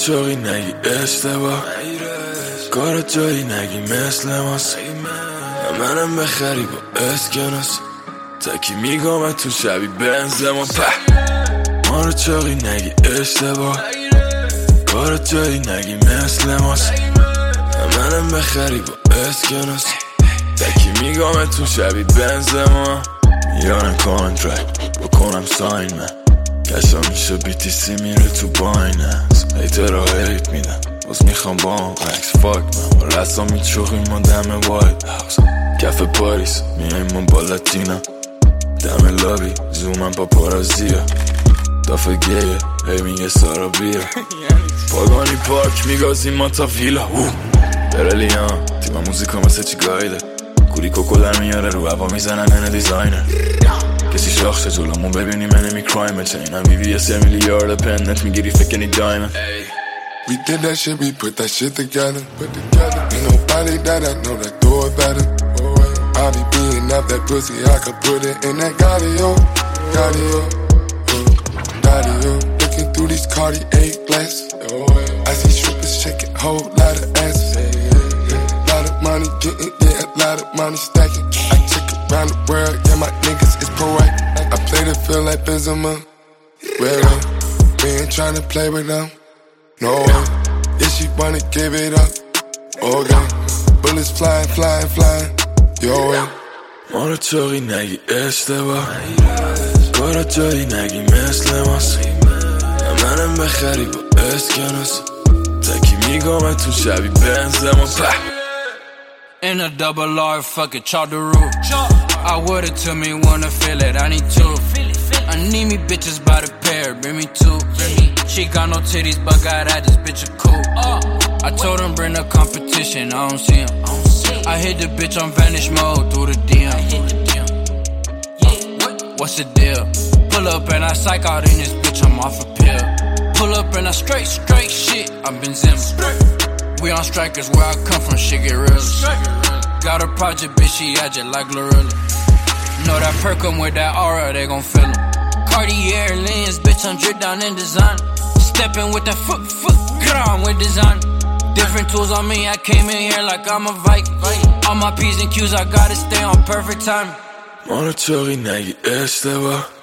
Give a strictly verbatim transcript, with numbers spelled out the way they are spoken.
چاقی نگی اشتباه کار جایی نگی مثل ماست منم بخری با اسکناس تکی میگم تو شبی بنزما په ما رو چاقی نگی اشتباه کار جایی نگی مثل ماست منم بخری با اسکناس تکی میگم تو شبی بنزما میارم کانترکت بکنم ساین من کشا میشه بی تی سی میره تو بایننس هیتر را هیت میدم باز میخوام با هم عکس فاک من با رسا میچوخیم ما دم وایت هاوس کف پاریس میایم ما با لاتینا دم لابی زومم با پارازیا دافه گیه هی میگه سارا بیا پاگانی پارک میگازیم ما تا ویلا برلیان تیما موزیکا مثل چی گایده کوری کوکو در میاره رو عبا میزنن من دیزاینر کسی شاخشه جلومون ببینی من نمی کرایم چینم بی بی اس یه میلیارد پنت میگیری فکنی دایمن We did that shit, we put that shit together. Put together. Ain't nobody that I know that do it better. I be beating up that pussy, I could put it in that Gaudio, Gaudio, Gaudio. Looking through these Cartier glasses, I see strippers shaking, whole lot of asses. Lot of money getting, yeah, a lot of money stacking. I check around the world, yeah, my niggas is proactive. I play the field like Benzema. Well, well, we ain't tryna play with them. No way, if she wanna give it up, okay. Bullets flying, flying, flying, yo way. ما رو چاقی نگی اشتباه کارا جایی نگی مثل ماست منم بخری با اسکناس تکی میگم تو شبی بنزما په In a double R, fuck it, chop the roof. I would've took me, wanna feel it, I need two. I need me bitches by the pair, bring me two. She got no titties, but got at this bitch a cool. I told him bring the competition, I don't see him. I hit the bitch on vanish mode through the D M. What's the deal? Pull up and I psych out in this bitch, I'm off a pill. Pull up and I straight, straight shit, I've been zim. We on strikers, where I come from, shit get real. Got a project, bitch, she agile like Glorilla. Know that perk 'em with that aura, they gon' feel 'em. Cartier lens, bitch, I'm dripped down in design. Stepping with that foot, foot, get on with design. Different tools on me, I came in here like I'm a Viking. All my P's and Q's, I gotta stay on perfect time. ما رو چاقی نگی اشتباه